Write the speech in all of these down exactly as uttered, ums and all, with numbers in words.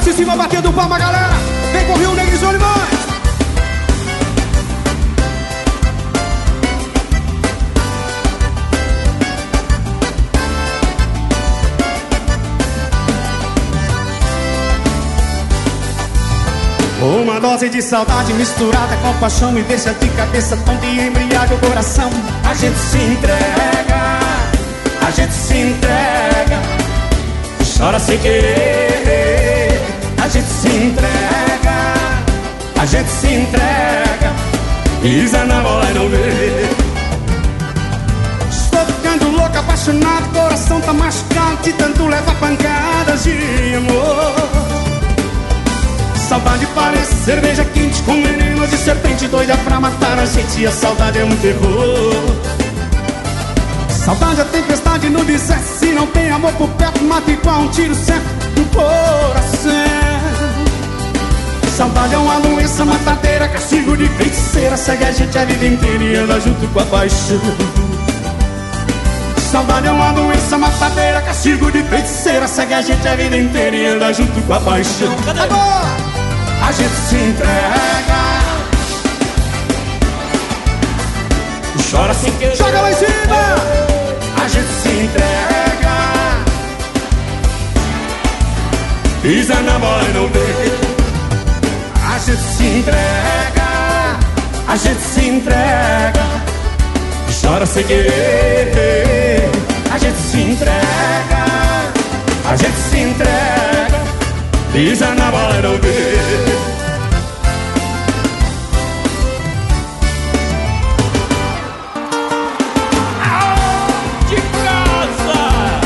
braço em cima, batendo palma, galera. Vem com o Rio Negro e Solimões. Uma dose de saudade misturada com paixão me deixa de cabeça tonta e embriaga o coração. A gente se entrega, a gente se entrega, chora sem querer. A gente se entrega, a gente se entrega, pisa na bola e não vê. Estou ficando louco, apaixonado, coração tá machucado de tanto levar pancadas de amor. Saudade parece cerveja quente com veneno de serpente doida pra matar a gente. A saudade é um terror. Saudade é tempestade no deserto. Se não tem amor por perto, mata igual um tiro certo no coração. Saudade é uma doença matadeira, castigo de feiticeira, segue a gente a vida inteira e anda junto com a paixão. Saudade é uma doença matadeira, castigo de feiticeira, segue a gente a vida inteira e anda junto com a paixão. Agora! A gente se entrega, chora sem querer. Joga lá em cima. A gente se entrega, pisa na bola e não vê. A gente se entrega, a gente se entrega, chora sem querer. A gente se entrega, a gente se entrega, pisa na bola e não vê. De casa,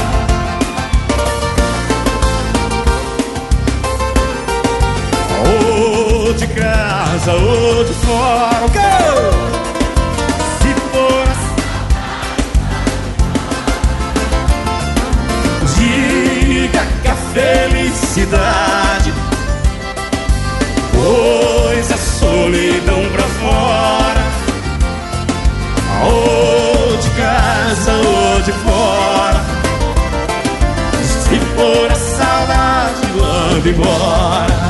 ou de casa, ou de fora. Go! Se for assim, diga que a felicidade pois a solidão pra fora, ou de casa ou de fora. Se for a saudade, manda embora.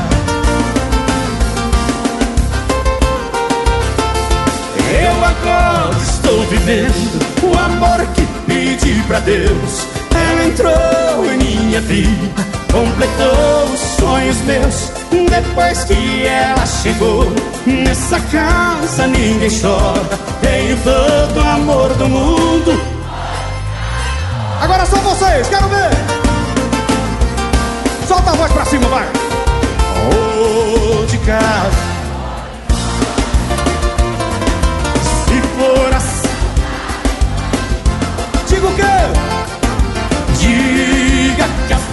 Eu agora estou vivendo o amor que pedi pra Deus. Ela entrou em minha vida, completou os sonhos meus. Depois que ela chegou, nessa casa ninguém chora. Tenho todo o amor do mundo. Agora só vocês, quero ver. Solta a voz pra cima, vai. Oh, de casa. Se for assim, diga o quê? Diga que a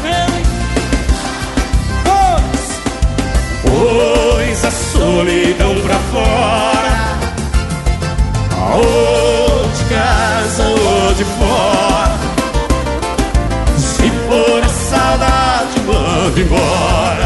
pois a solidão pra fora, ou de casa ou de fora. Se for a saudade, manda embora.